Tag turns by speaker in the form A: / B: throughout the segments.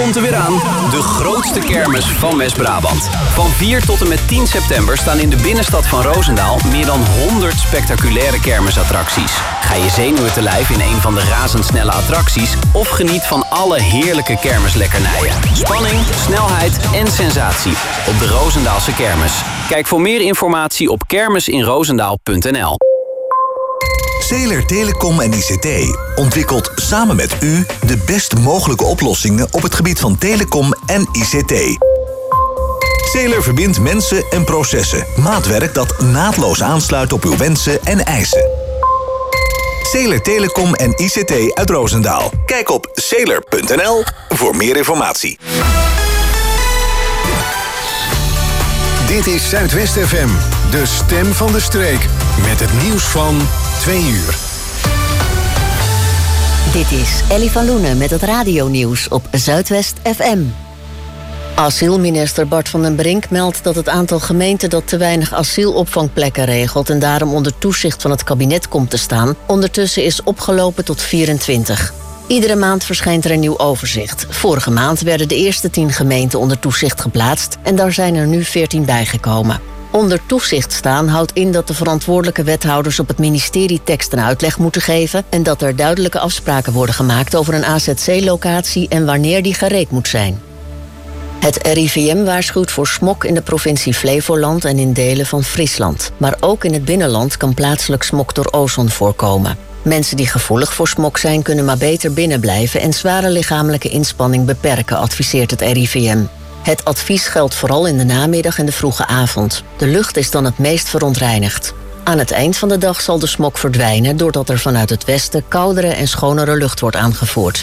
A: komt er weer aan. De grootste kermis van West-Brabant. Van 4 tot en met 10 september staan in de binnenstad van Roosendaal meer dan 100 spectaculaire kermisattracties. Ga je zenuwen te lijf in een van de razendsnelle attracties of geniet van alle heerlijke kermislekkernijen. Spanning, snelheid en sensatie op de Roosendaalse kermis. Kijk voor meer informatie op kermisinroosendaal.nl.
B: Zeeler Telecom en ICT ontwikkelt samen met u de best mogelijke oplossingen op het gebied van telecom en ICT. Zeeler verbindt mensen en processen. Maatwerk dat naadloos aansluit op uw wensen en eisen. Zeeler Telecom en ICT uit Roosendaal. Kijk op zeeler.nl voor meer informatie.
C: Dit is Zuidwest FM, de stem van de streek. Met het nieuws van 2 uur.
D: Dit is Ellie van Loenen met het radionieuws op Zuidwest FM. Asielminister Bart van den Brink meldt dat het aantal gemeenten dat te weinig asielopvangplekken regelt en daarom onder toezicht van het kabinet komt te staan, ondertussen is opgelopen tot 24. Iedere maand verschijnt er een nieuw overzicht. Vorige maand werden de eerste 10 gemeenten onder toezicht geplaatst en daar zijn er nu 14 bijgekomen. Onder toezicht staan houdt in dat de verantwoordelijke wethouders op het ministerie tekst en uitleg moeten geven en dat er duidelijke afspraken worden gemaakt over een AZC-locatie en wanneer die gereed moet zijn. Het RIVM waarschuwt voor smok in de provincie Flevoland en in delen van Friesland. Maar ook in het binnenland kan plaatselijk smok door ozon voorkomen. Mensen die gevoelig voor smok zijn kunnen maar beter binnen blijven en zware lichamelijke inspanning beperken, adviseert het RIVM. Het advies geldt vooral in de namiddag en de vroege avond. De lucht is dan het meest verontreinigd. Aan het eind van de dag zal de smok verdwijnen doordat er vanuit het westen koudere en schonere lucht wordt aangevoerd.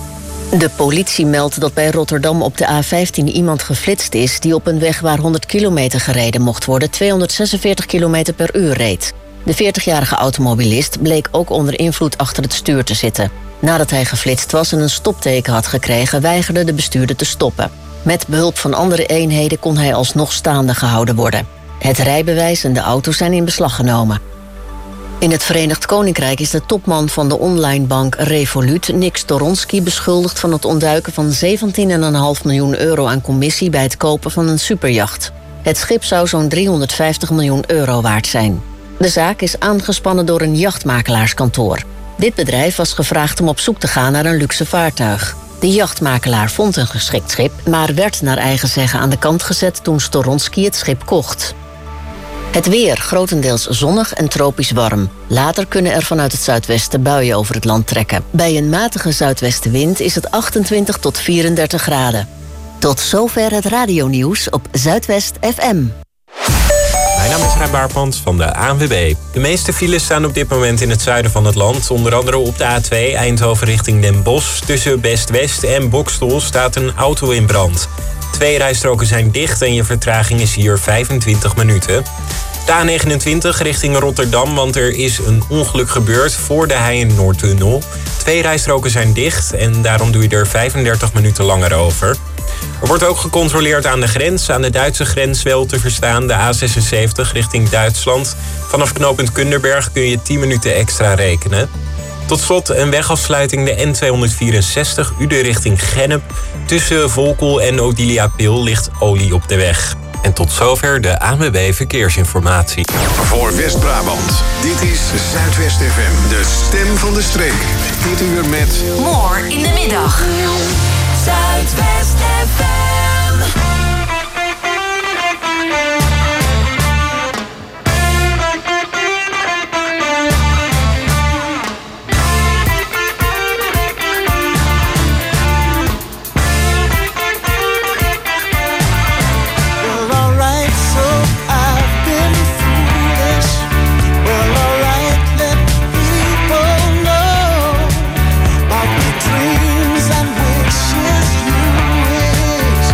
D: De politie meldt dat bij Rotterdam op de A15 iemand geflitst is die op een weg waar 100 kilometer gereden mocht worden 246 kilometer per uur reed. De 40-jarige automobilist bleek ook onder invloed achter het stuur te zitten. Nadat hij geflitst was en een stopteken had gekregen, weigerde de bestuurder te stoppen. Met behulp van andere eenheden kon hij alsnog staande gehouden worden. Het rijbewijs en de auto zijn in beslag genomen. In het Verenigd Koninkrijk is de topman van de onlinebank Revolut, Nick Storonsky, beschuldigd van het ontduiken van 17,5 miljoen euro aan commissie bij het kopen van een superjacht. Het schip zou zo'n 350 miljoen euro waard zijn. De zaak is aangespannen door een jachtmakelaarskantoor. Dit bedrijf was gevraagd om op zoek te gaan naar een luxe vaartuig. De jachtmakelaar vond een geschikt schip, maar werd naar eigen zeggen aan de kant gezet toen Storonsky het schip kocht. Het weer grotendeels zonnig en tropisch warm. Later kunnen er vanuit het zuidwesten buien over het land trekken. Bij een matige zuidwestenwind is het 28 tot 34 graden. Tot zover het radionieuws op Zuidwest FM.
E: Mijn naam is Rijn Baarpand van de ANWB. De meeste files staan op dit moment in het zuiden van het land. Onder andere op de A2 Eindhoven richting Den Bosch. Tussen Best-West en Boxtel staat een auto in brand. 2 rijstroken zijn dicht en je vertraging is hier 25 minuten. De A29 richting Rotterdam, want er is een ongeluk gebeurd voor de Heijn-Noordtunnel. 2 rijstroken zijn dicht en daarom doe je er 35 minuten langer over. Er wordt ook gecontroleerd aan de grens. Aan de Duitse grens wel te verstaan, de A76 richting Duitsland. Vanaf knooppunt Kunderberg kun je 10 minuten extra rekenen. Tot slot een wegafsluiting de N264 Uden richting Gennep. Tussen Volkel en Odilia-Pil ligt olie op de weg. En tot zover de ANWB Verkeersinformatie.
C: Voor West-Brabant, dit is Zuidwest FM, de stem van de streek. Dit uur met...
F: More in de middag. Zuidwest FM.
G: Dreams and wishes you wish.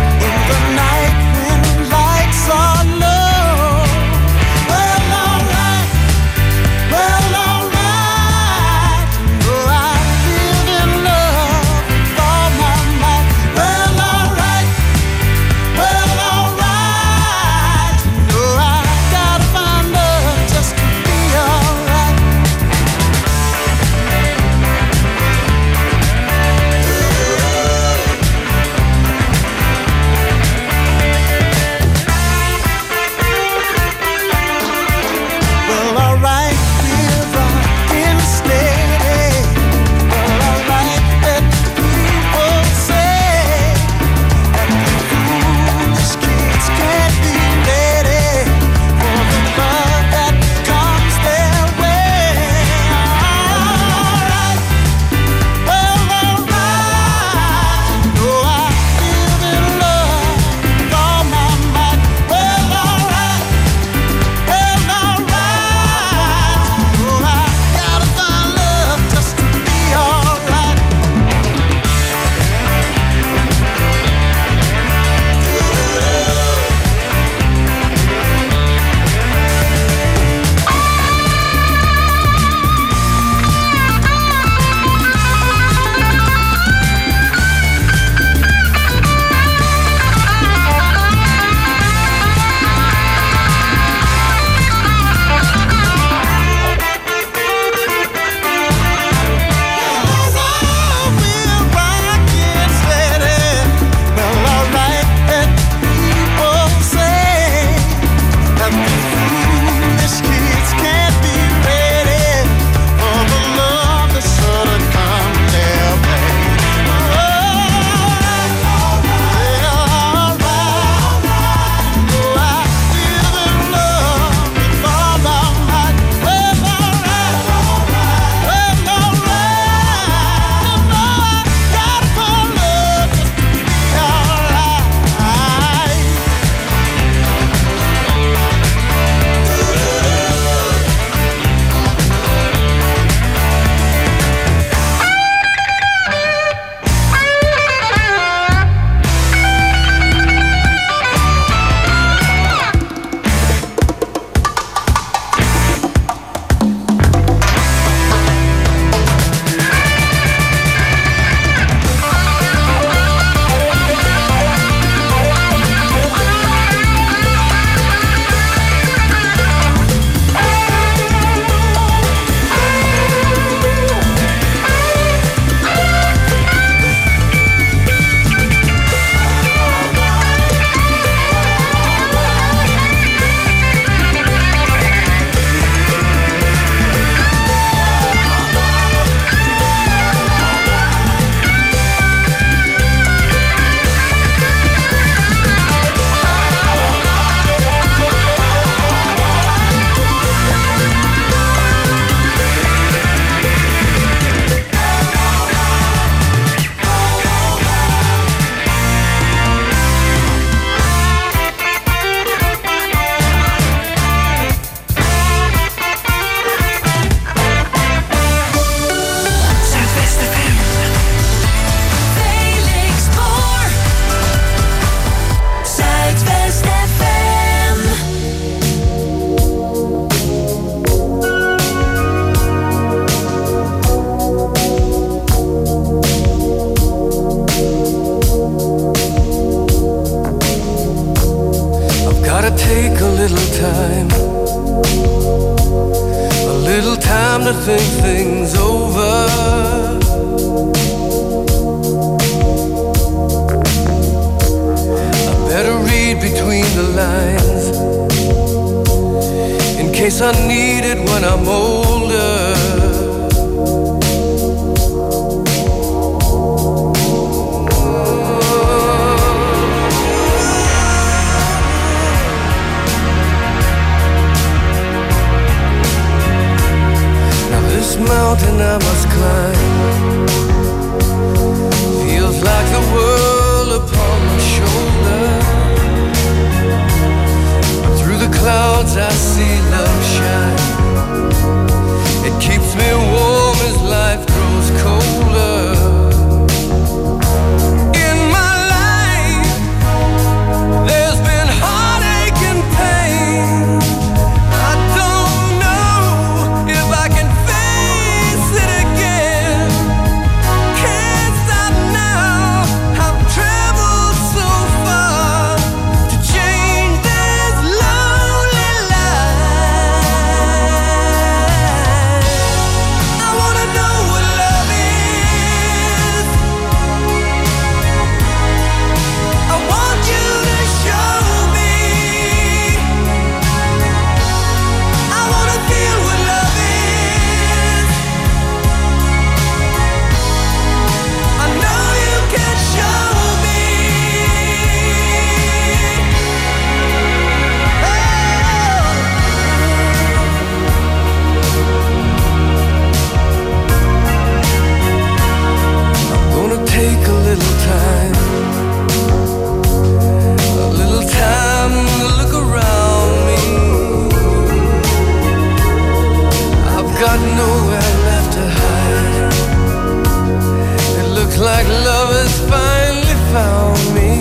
G: little time. A little time to think things over. I better read between the lines in case I need it when I'm older. Mountain I must climb feels like the world upon my shoulder. Through the clouds I see love shine. It keeps me warm as life grows colder. In my life there's been heartache and pain. I don't know if I can like love has finally found me.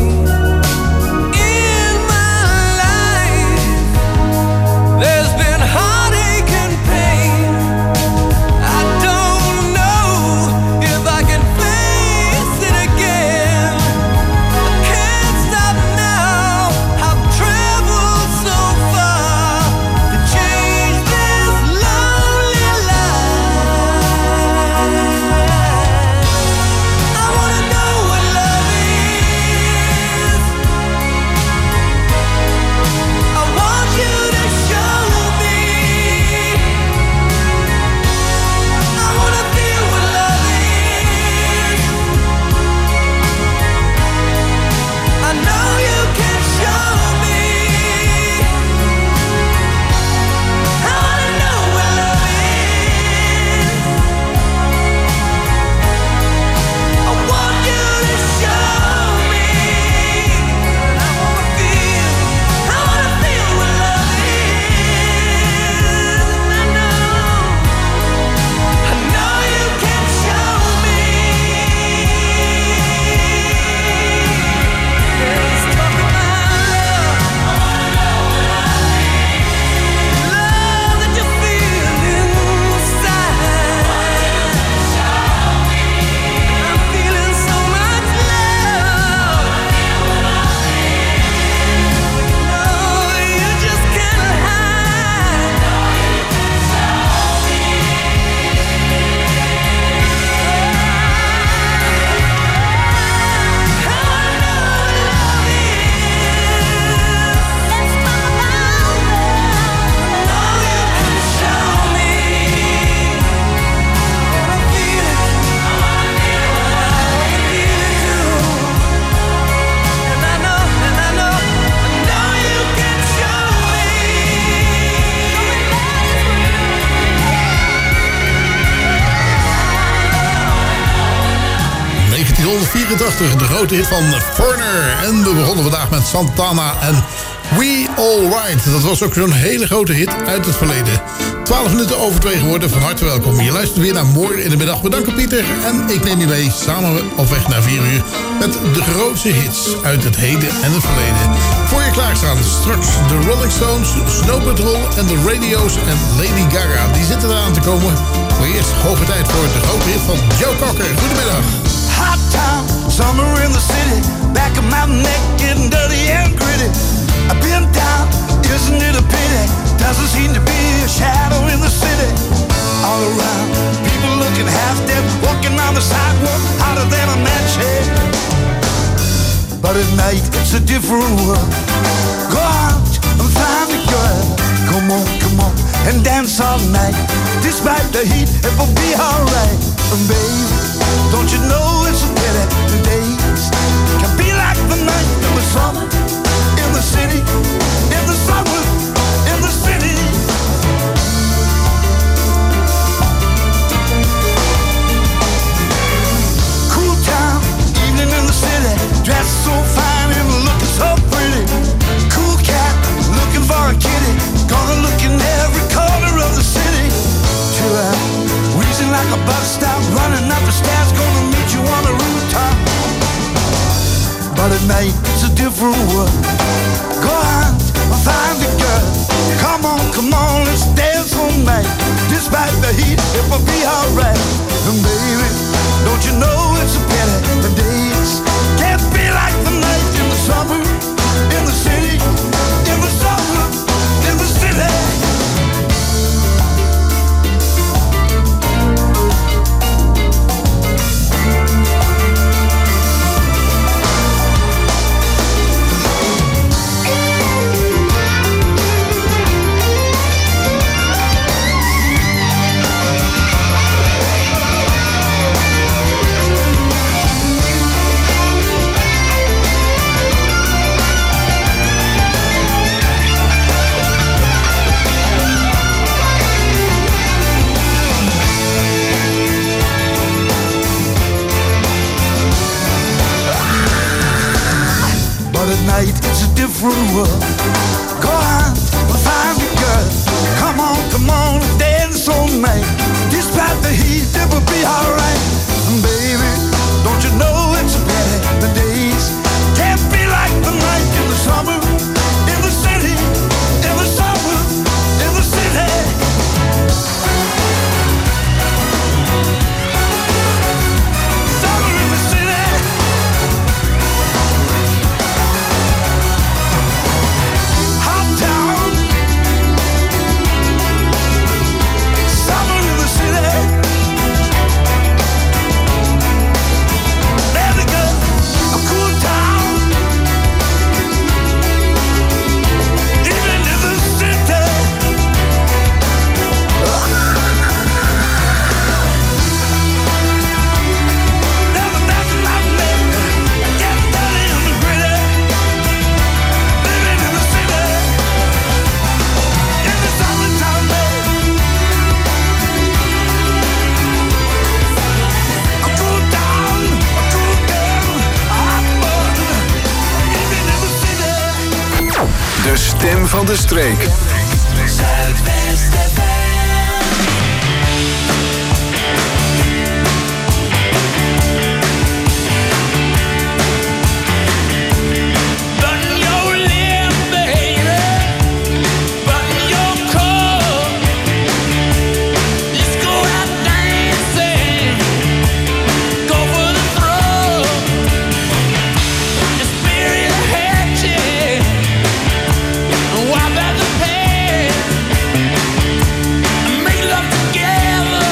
G: In my life there's been heartache and pain. I don't know if I can face it again. I can't stop now. I've traveled so far to change this lonely life. I wanna know what love is. I want you to show me. I wanna feel what love is. I know you can show me. I wanna know what love is. I want you to show me. I wanna feel what love is. I know you can show me. Let's talk about love. I wanna know what love is. Love that you feel inside. I'm feeling so much love. No, you just can't hide.
H: De grote hit van Foreigner. En we begonnen vandaag met Santana en We All Right. Dat was ook zo'n hele grote hit uit het verleden. 12 minuten over 2 geworden. Van harte welkom. Je luistert weer naar Morgen in de Middag. Bedankt Pieter. En ik neem je mee samen op weg naar 4 uur. Met de grootste hits uit het heden en het verleden. Voor je klaarstaan. Straks de Rolling Stones, Snow Patrol en de Radio's en Lady Gaga. Die zitten eraan te komen. Maar eerst hoge tijd voor de grote hit van Joe Cocker. Goedemiddag.
I: Hot town, summer in the city. Back of my neck getting dirty and gritty. I've been down, is a different world. Go out and find a girl. Come on, and dance all night. Despite the heat, it will be alright. And baby, don't you know it's a pity the days can be like the night in the summer, in the city, in the summer, in the city. Cool town, evening in the city, dressed so fine and looking so pretty. Cool cat, looking for a kitty, gonna look in every corner of the city. Chill out, wheezing like a bus stop, running up the stairs, gonna meet you on the rooftop. But at night, it's a different world. Go on, find a girl. Come on, let's dance all night. Despite the heat, it will be alright. And baby, don't you know it's a pity the days can't be like the night in the summer, in the city, in the summer, in the city. Night, it's a different world. Go on, find a girl. Come on, dance all night. Despite the heat, it will be alright. And baby, don't you know it's a pity the days can't be like the night in the summer, in the city, in the summer, in the city. Summer in the city.
C: De stem van de streek.
G: Wipe out the pain, make love together.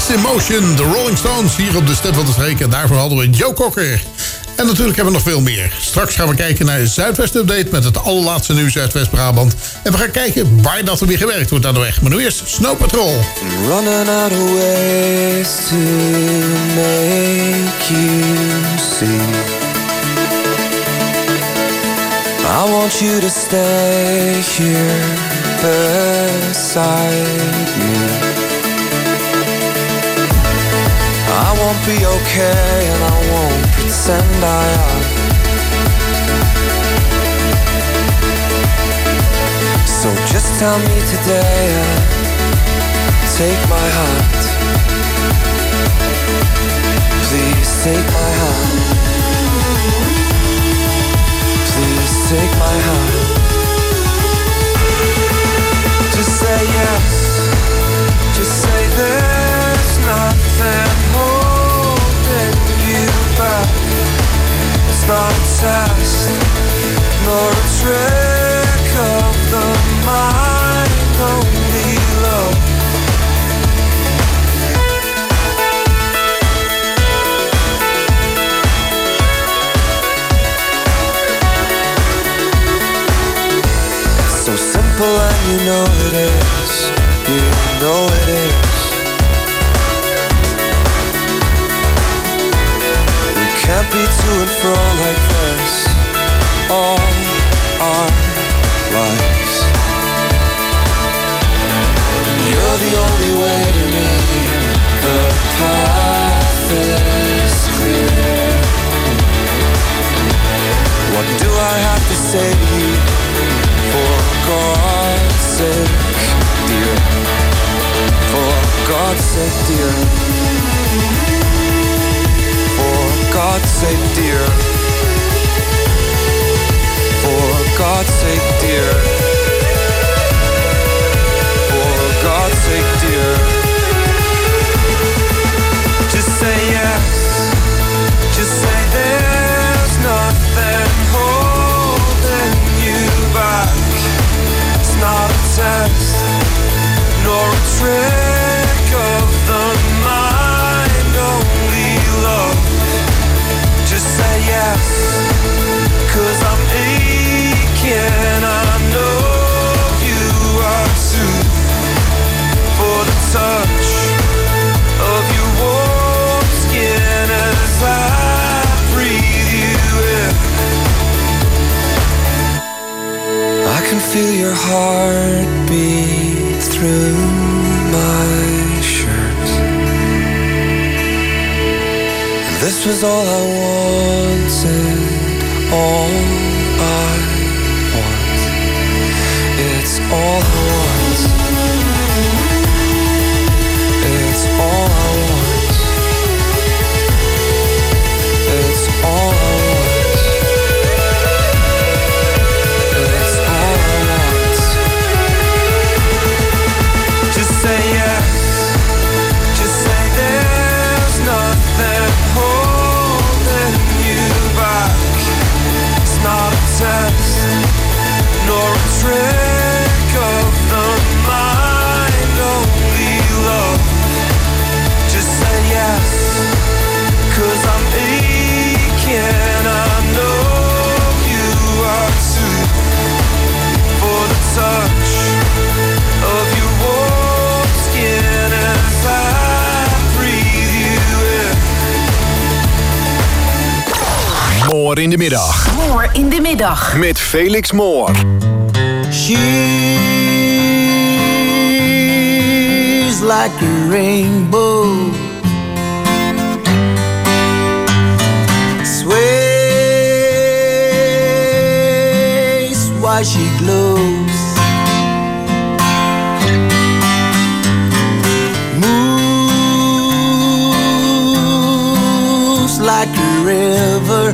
H: in Motion, de Rolling Stones hier op de Stem van de Streek. En daarvoor hadden we Joe Cocker. En natuurlijk hebben we nog veel meer. Straks gaan we kijken naar de Zuidwest Update met het allerlaatste nieuws uit West-Brabant. En we gaan kijken waar dat er weer gewerkt wordt aan de weg. Maar nu eerst Snow Patrol.
J: Running out of ways to make you see. I want you to stay here beside me. I won't be okay and I won't pretend I am. So just tell me today and take my hand. Please take my hand. Please take my hand. Just say yes. Just say there's nothing holding you back. It's not a test, nor a trick of the mind, only love. So simple and you know it is. You know it is. We can't be to and fro like this all our lives. You're the only way to me. The path is clear. What do I have to say to you? For God's sake, dear. For God's sake, dear. For God's sake, dear. For God's sake, dear. For God's sake, dear. Just say yes. Just say there's nothing holding you back. It's not a test, nor a trick of the mind, only love. Just say yes, 'cause I'm aching, I know you are too. For the touch of your warm skin as I breathe you in. I can feel your heartbeat through my shirt. This was all I wanted, all I want. It's all I want. It's all I want. It's all I want. It's all I want. Just say yes. Just say there's nothing holding you back. It's not a test, nor a trick of the mind, only love. Just say yes, 'cause I'm aching, I know you are too. For the touch of your warm skin as I breathe you in.
C: Moor in de middag.
F: Moor in de middag.
C: Met Felix Moor.
J: She's like a rainbow, sways while she glows, moves like a river,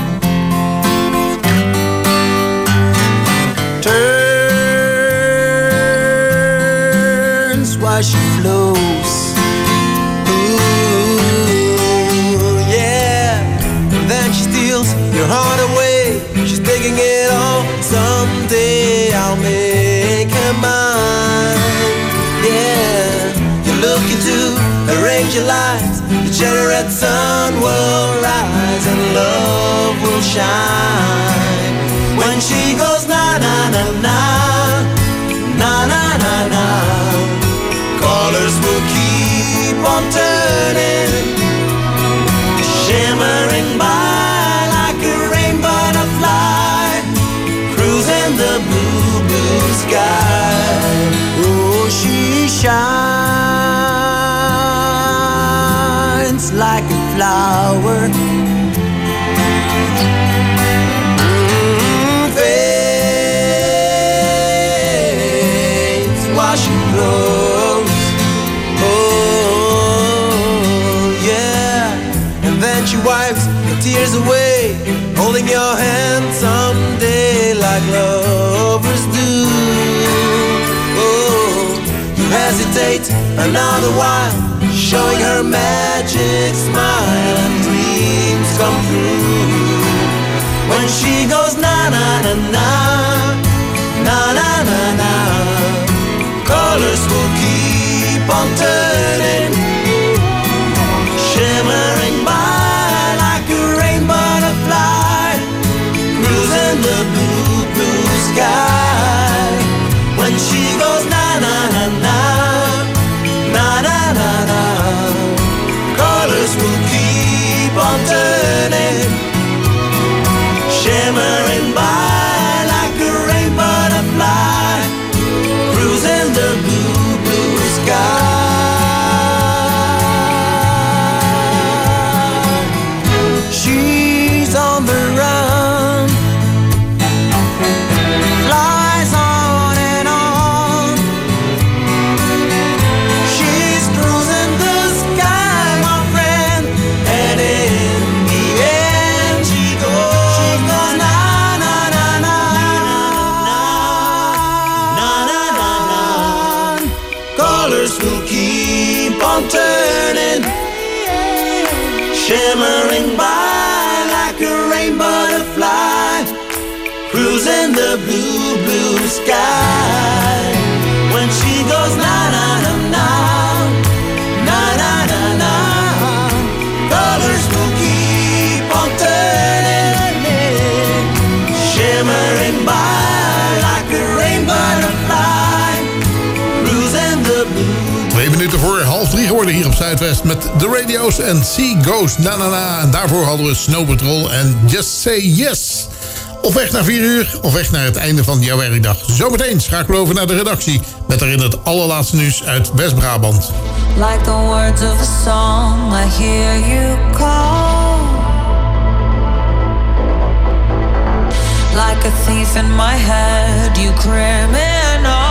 J: turns while she flows. Ooh, yeah. And then she steals your heart away. She's taking it all. Someday I'll make her mine. Yeah. You look into her
K: lights, the cherry red sun will rise and love will shine. When she goes na na na na, na na na na, colors will keep on turning, shimmering by like a rainbow butterfly, cruising the blue, blue sky. Oh, she shines like a flower, fades while she glows. Oh, yeah. And then she wipes the tears away, holding your hand someday like lovers do. Oh, you hesitate another while, showing her magic smile and dreams come true. When she goes na na na na, na na na na, colors will keep on turning, shimmering by like a rainbow butterfly, cruising the blue, blue sky. When she goes na na na na, na na na na, colors will keep on turning, shimmering by like a rainbow butterfly, cruising the blue, blue sky. She's on the run, flies on and on. She's cruising the sky, my friend, and in the end she goes na na na na, na na na na. Colors will keep on turning, shimmering by like a rainbow butterfly, cruising the blue, blue sky. When she goes na na na na, na na na na, colors will keep on turning, shimmering by like a rainbow butterfly, cruising the blue.
H: 2 minuten voor 2:30 geworden hier op Zuidwest met de radio's en Sea Goes Na Na Na. En daarvoor hadden we Snow Patrol en Just Say Yes. Op weg naar 4 uur, op weg naar het einde van jouw werkdag. Zometeen schakelen we over naar de redactie met daarin het allerlaatste nieuws uit West-Brabant.
F: Like the words of a song, I hear you call. Like a thief in my head, you criminal.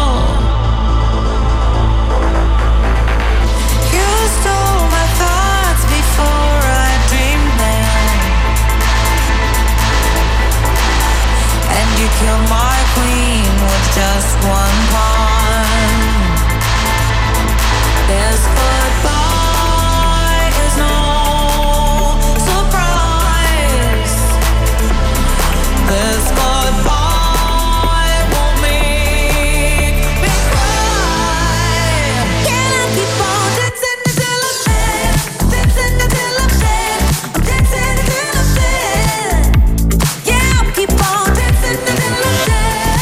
F: You stole my thoughts before I dreamed them, and you killed my queen with just one pawn. This goodbye is no surprise. This goodbye won't make me cry. Can I keep on dancing until I'm dead? Dancing until I'm dead. Dancing until I'm dead. Yeah, I'll keep on dancing until I'm dead.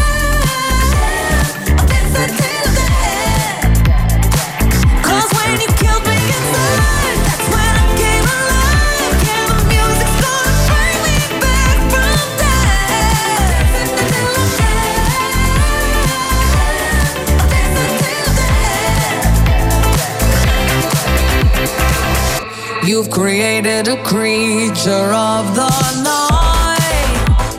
F: I'll dance until I'm dead. 'Cause when you killed me inside, that's when I came alive. Yeah, the music's gonna bring me back from death. Dancing until I'm dead. I'll dance until I'm dead. You've created a creature of the night.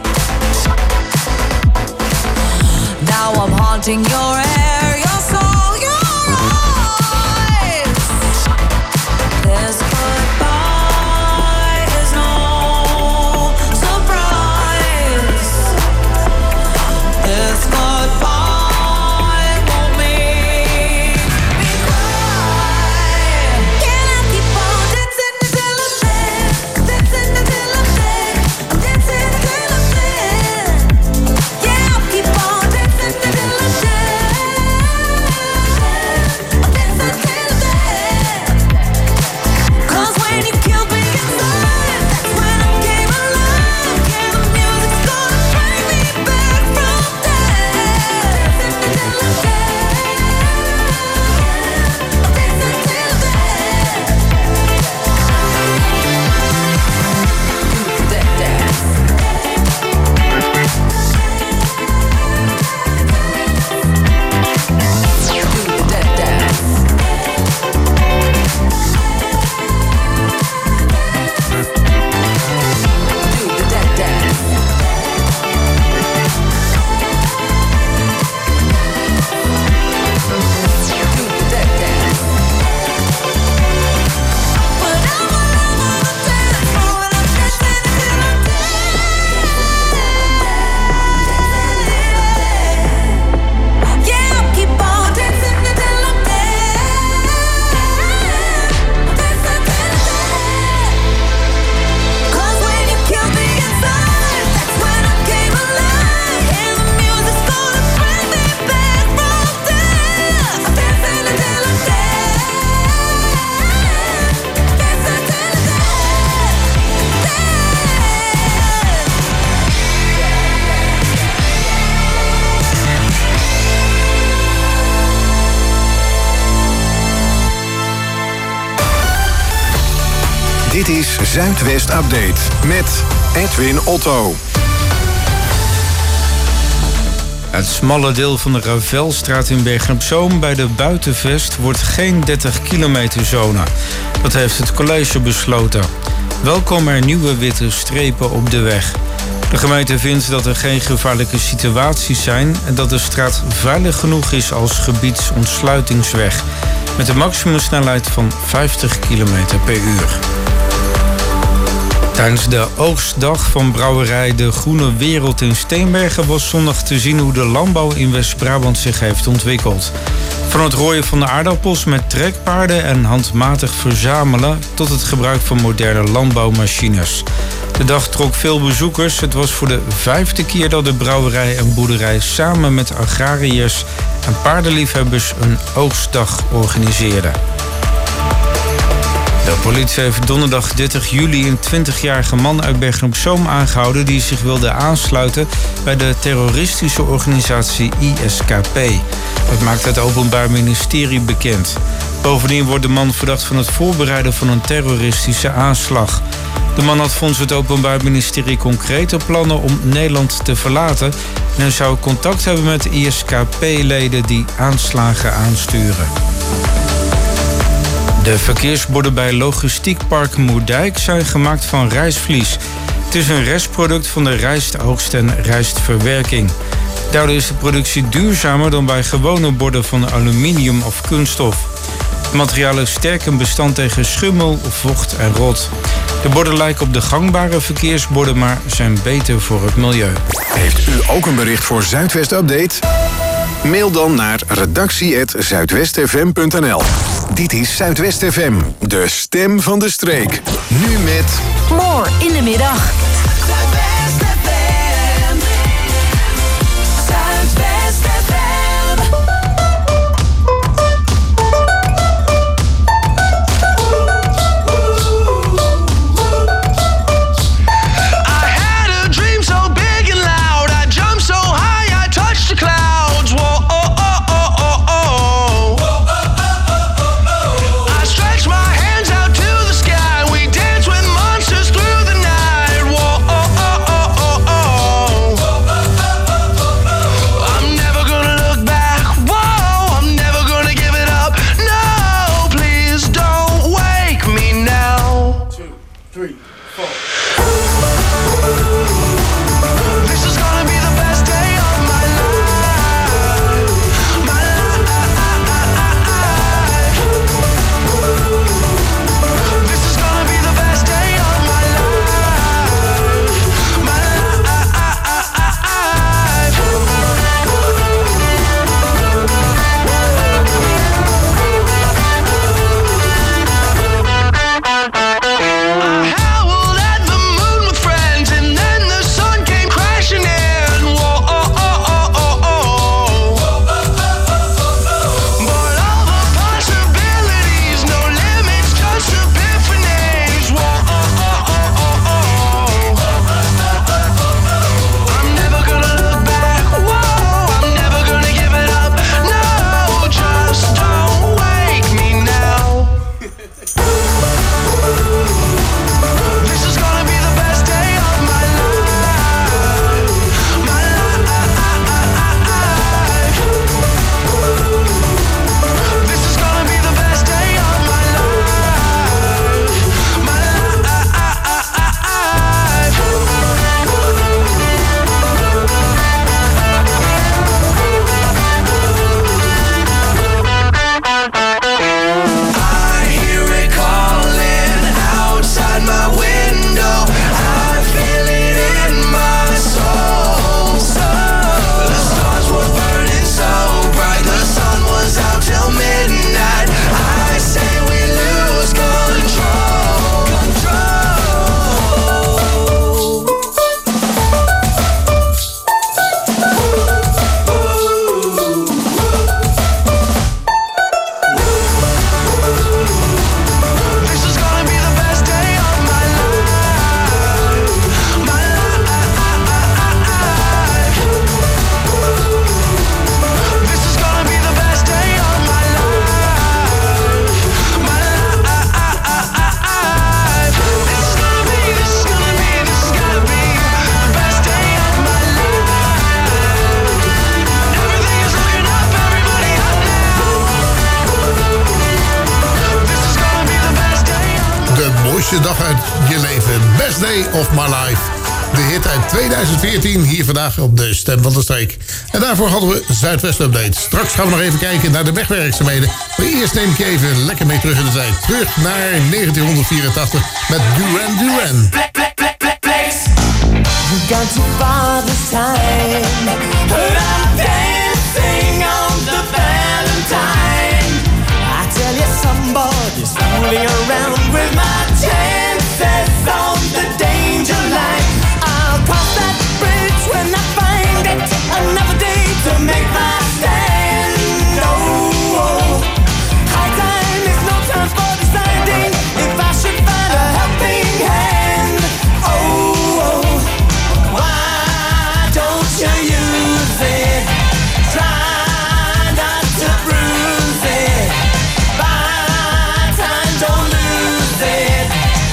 F: Now I'm haunting your hair, your soul, your eyes. This goodbye is no surprise. This goodbye won't make me cry. Can I keep on dancing until I'm dead? Dancing until I'm dead. Dancing until I'm dead. Yeah, I'll keep on dancing until I'm dead.
C: Dit is Zuidwest Update met Edwin Otto.
L: Het smalle deel van de Ravelstraat in Bergen-op-Zoom bij de Buitenvest wordt geen 30 kilometer zone. Dat heeft het college besloten. Wel komen er nieuwe witte strepen op de weg. De gemeente vindt dat er geen gevaarlijke situaties zijn en dat de straat veilig genoeg is als gebiedsontsluitingsweg. Met een maximumsnelheid van 50 km per uur. Tijdens de oogstdag van brouwerij De Groene Wereld in Steenbergen was zondag te zien hoe de landbouw in West-Brabant zich heeft ontwikkeld. Van het rooien van de aardappels met trekpaarden en handmatig verzamelen tot het gebruik van moderne landbouwmachines. De dag trok veel bezoekers. Het was voor de 5e keer dat de brouwerij en boerderij samen met agrariërs en paardenliefhebbers een oogstdag organiseerden. De politie heeft donderdag 30 juli een 20-jarige man uit Bergen-op-Zoom aangehouden die zich wilde aansluiten bij de terroristische organisatie ISKP. Dat maakt het Openbaar Ministerie bekend. Bovendien wordt de man verdacht van het voorbereiden van een terroristische aanslag. De man had volgens het Openbaar Ministerie concrete plannen om Nederland te verlaten en hij zou contact hebben met ISKP-leden die aanslagen aansturen. De verkeersborden bij Logistiekpark Moerdijk zijn gemaakt van rijstvlies. Het is een restproduct van de rijstoogst en rijstverwerking. Daardoor is de productie duurzamer dan bij gewone borden van aluminium of kunststof. Het materiaal is sterk en bestand tegen schimmel, vocht en rot. De borden lijken op de gangbare verkeersborden, maar zijn beter voor het milieu.
C: Heeft u ook een bericht voor Zuidwest Update? Mail dan naar redactie@zuidwestfm.nl. Dit is Zuidwest FM, de stem van de streek. Nu met...
M: More in de middag.
F: Zuidwest FM. Zuidwest FM.
I: I had a dream so big and loud. I jumped so high, I touched the clouds. Whoa, oh, oh, oh, oh, oh. I stretched my hands out to the sky. We danced with monsters through the night. Whoa.
H: mooiste dag uit je leven. Best Day of My Life. De hit uit 2014, hier vandaag op de Stem van de Streek. En daarvoor hadden we Zuidwest Update. Straks gaan we nog even kijken naar de wegwerkzaamheden. Maar eerst neem ik je even lekker mee terug in de tijd. Terug naar 1984 met Duran Duran.
F: You got too far this time. I'm dancing on the Valentine. I tell you, somebody's fooling around with my chances on the danger line. I'll cross that bridge when I find it. Another day to make my stand. Oh, high time is no time for deciding if I should find a helping hand. Oh, why don't you use it? Try not to bruise it. Buy time, don't lose it.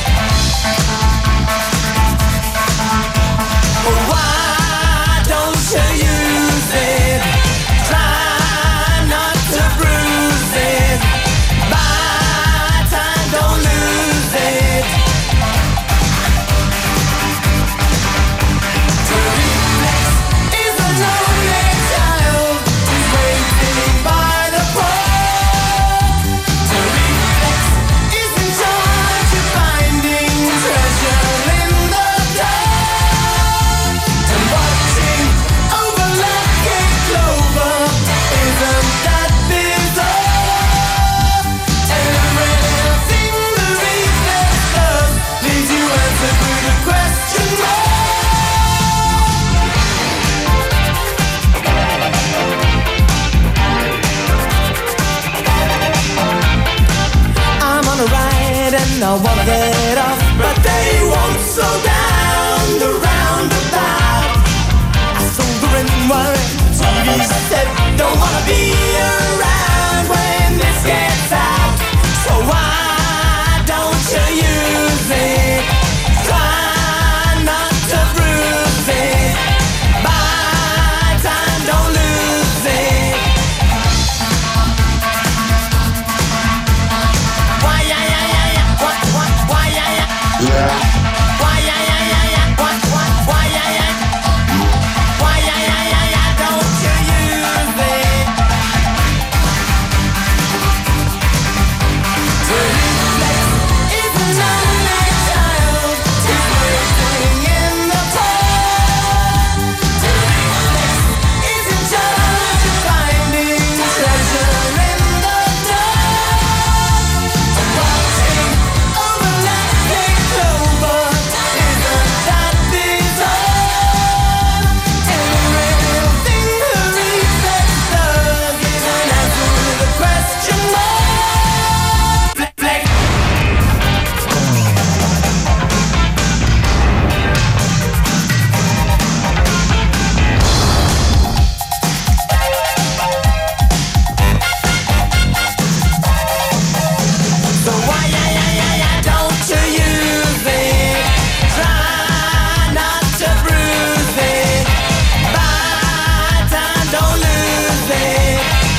F: Why don't you use it? Try not to bruise it. Buy time, don't lose it. To reflex is a lonely child who's waiting by the pole. To reflex is in charge of finding treasure in the dark. And watching over lucky clover isn't that bizarre? Everything the reflex does leaves you answered with a question mark. I'm on a ride and I wanna get off, but they won't slow down the roundabout. I sold the rim wire, TV said don't wanna be around when this gets out. So why don't you use it? Try not to bruise it. Buy time, don't lose it. Why yeah yeah yeah yeah? What? Why yeah yeah? Why yeah yeah yeah yeah? What? Why yeah yeah? Why yeah yeah yeah yeah? Don't you use it? To reflex is an only child who's waiting in the pole. To reflex is in charge of finding treasure in the dark. And watching over lucky clover isn't that bizarre? Everything the reflex does is an answer with a question mark. Reflex. So why yeah yeah yeah yeah? Don't you use it? Try not to bruise it. Buy time, don't lose it.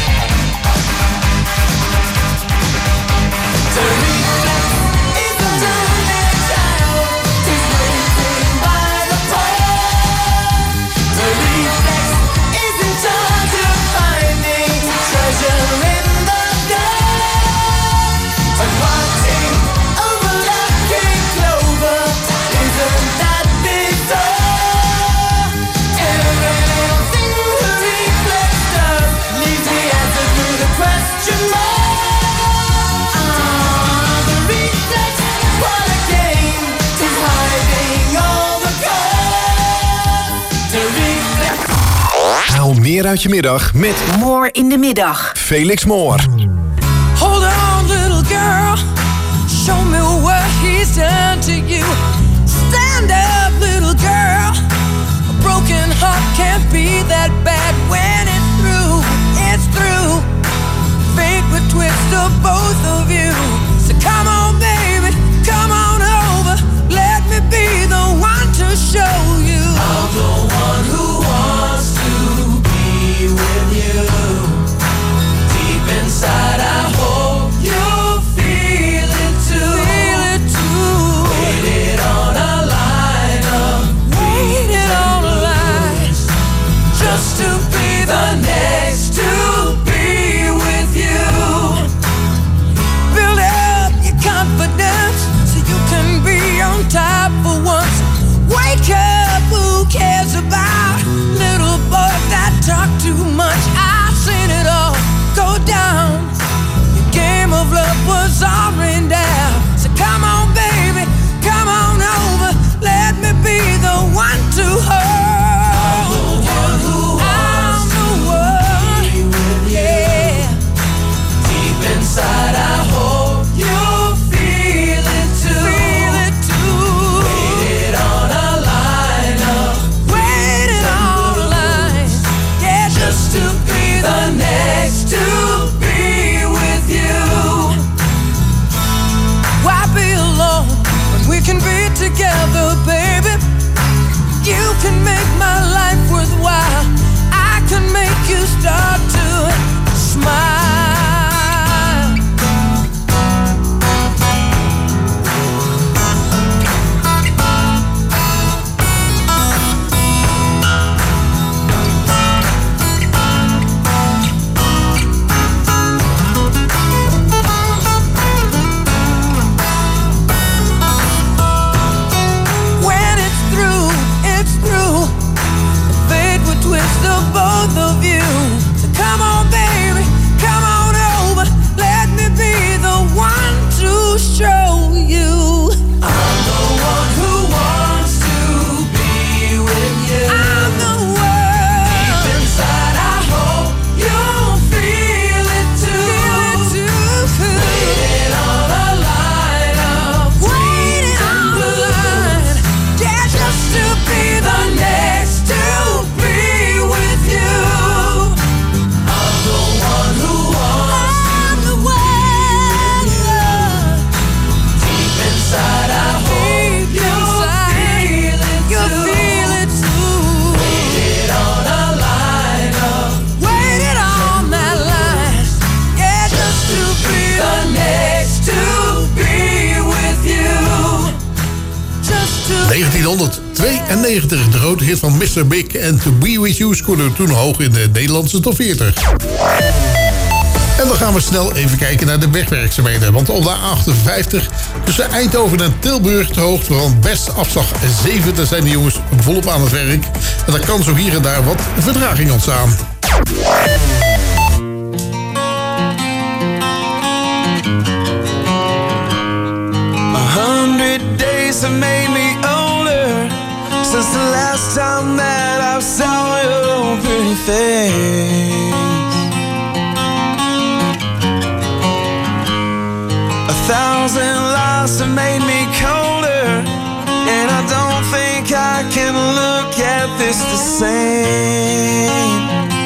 F: To reflex is a lonely child who's waiting by the pole. To reflex is in charge of finding treasure in the dark. And watching over lucky clover isn't that bizarre? Everything the reflex does leaves me answered with a question mark. The reflex, what a game, is hiding all the cards. The reflex.
C: Haal meer uit je middag met
M: More in de middag.
C: Felix Moor.
G: Hold on, little girl. Show me what he's done to you. Stand up, little girl. A broken heart can't be that bad when it's through. It's through. Fate would twist of both of you. So come on, baby, come on over. Let me be the one to show you. I'm the one who wants to be with you. Deep inside, I hope you'll feel it too. Feel it too.
H: 92. De grote hit van Mr. Big en To Be With You scoorde toen hoog in de Nederlandse top 40. En dan gaan we snel even kijken naar de wegwerkzaamheden. Want op de A58 tussen Eindhoven en Tilburg, de hoogte van best afslag 7... daar zijn de jongens volop aan het werk. En daar kan zo hier en daar wat vertraging ontstaan.
J: Have made me older since the last time that I saw your pretty face. 1,000 lives have made me colder, and I don't think I can look at this the same.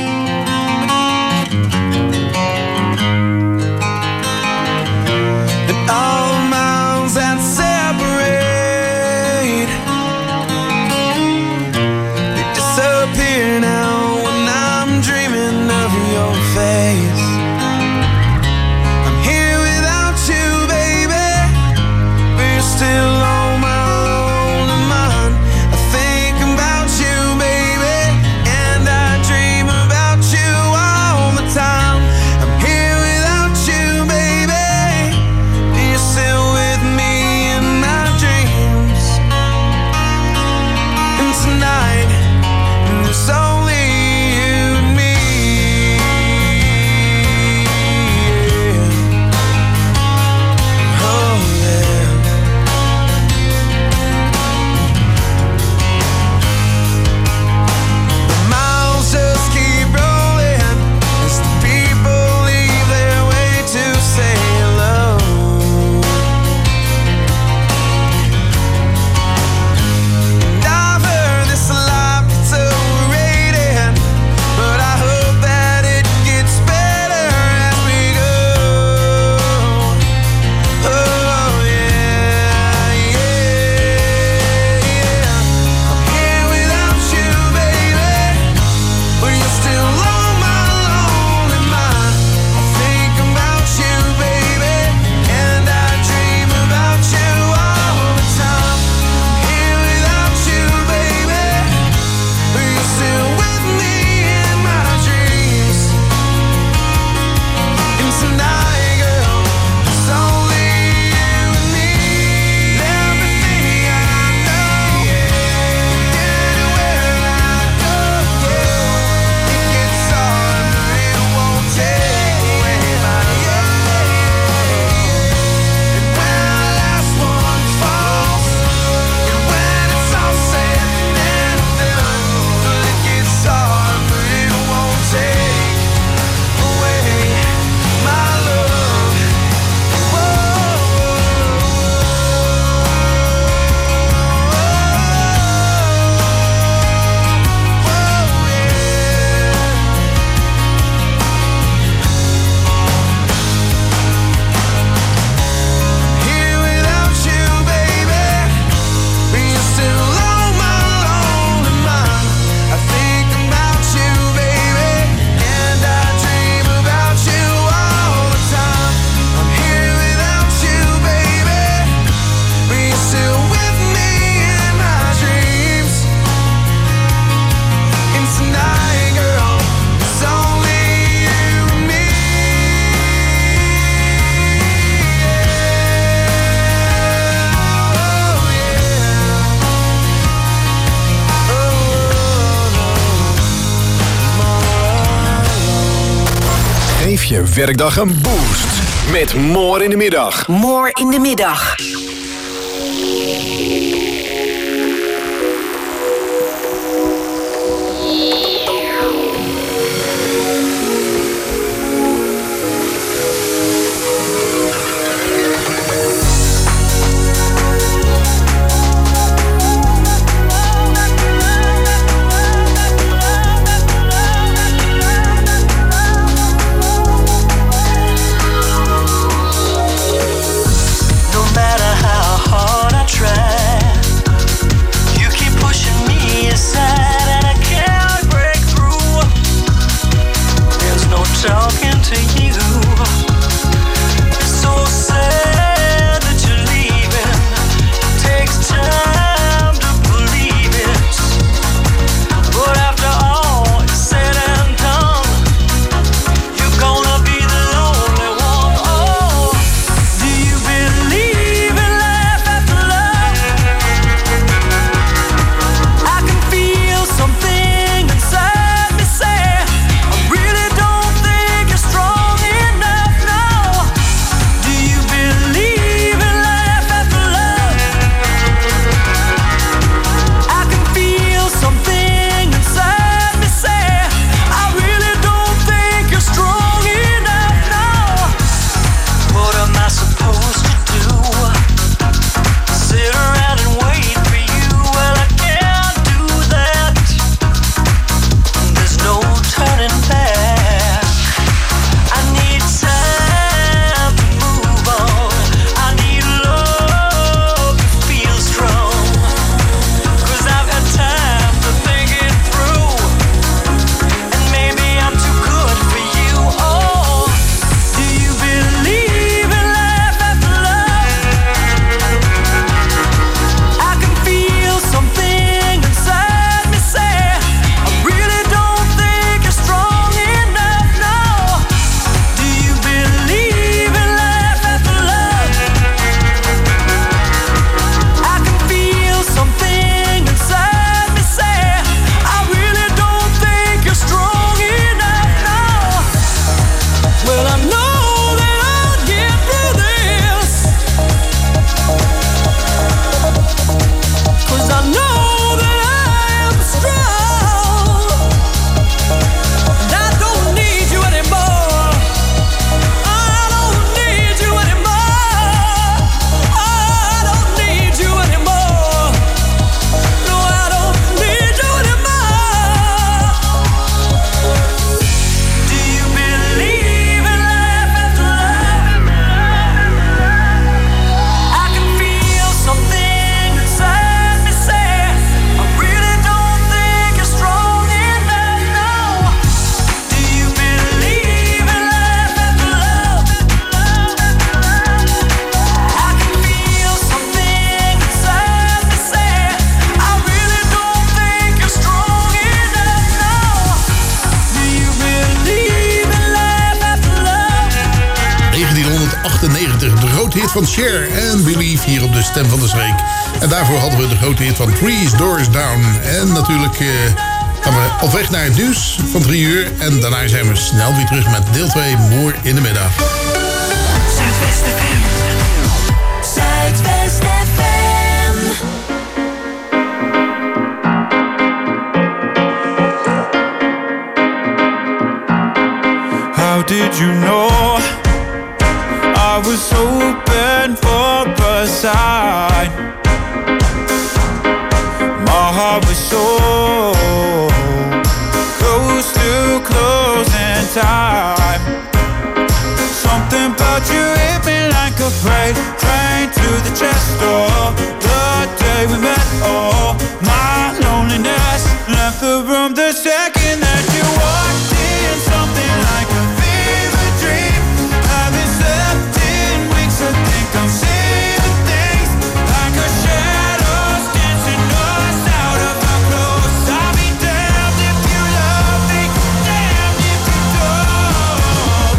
J: And all the miles that separate now when I'm dreaming of your face. I'm here without you, baby, but you're still on my lonely mind. I think about you, baby, and I dream about you all the time. I'm here without you, baby, but you're still with me in my dreams. And tonight it's only you and me. Yeah. Oh yeah. The miles just keep rolling as the people leave their way to say hello. And I've heard this a lot, so but I hope that it gets better as we go. Oh yeah, yeah, yeah. I'm here without you, baby, but you're still on my lonely mind. I think about you, baby, and I dream about you all the time. I'm here without you, baby, but you're still with me in my dreams. And tonight, girl, it's only you and me. Everything I know, anywhere I go, it gets hard, but it won't take away my love. And when our last one falls, and when it's all said and done, well, it gets hard, but it won't take away my love. Whoa, here without you, baby, but you're still on my lonely mind. I think about you, baby, and I dream about you all the time. I'm here without you, baby, but you're still with me in my dreams. And tonight, girl, it's only you and me.
C: Geef je werkdag een boost met More in de Middag.
M: More in de middag.
K: No matter how hard I try,
H: hit van Cher en Believe hier op de Stem van de Streek. En daarvoor hadden we de grote hit van Three Doors Down. En natuurlijk gaan we op weg naar het nieuws van 3 uur. En daarna zijn we snel weer terug met deel 2, Moer in de middag.
F: Zuidwest FM. Zuidwest FM.
N: How did you know I was open for a sign? My heart was so close to closing time. Something about you hit me like a freight train to the chest door. The day we met, oh, my loneliness left the room the second that you walked in. Something like a fever dream. Haven't slept in weeks, I think I'm seeing things like a shadows dancing us out of our clothes. I'll be damned if you love me, damned if you don't.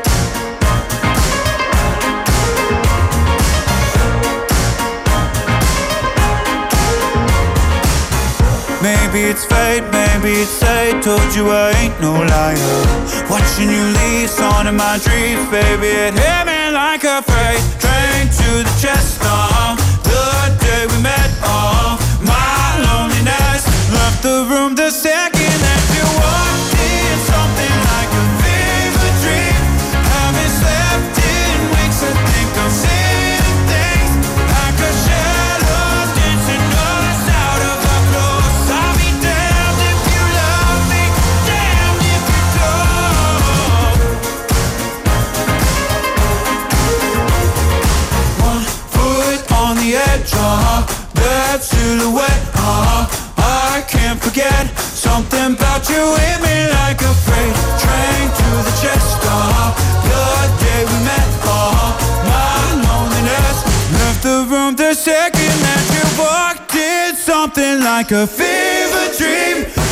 N: Maybe it's fate, maybe it's fate. Told you I ain't no liar. Watching you leave, on in my dreams, baby. It hit me like a freight train to the chest. The day we met, my loneliness left the room the second that you walked in. Something like a fever dream. Haven't slept in weeks, I think I'm seeing things like a shadow dancing us out of our clothes. I'll be damned if you love me, damned if you don't. One foot on the edge, that silhouette, I can't forget. Something about you hit me like a freight train to the chest. The day we met, my loneliness left the room the second that you walked in. Something like a fever dream.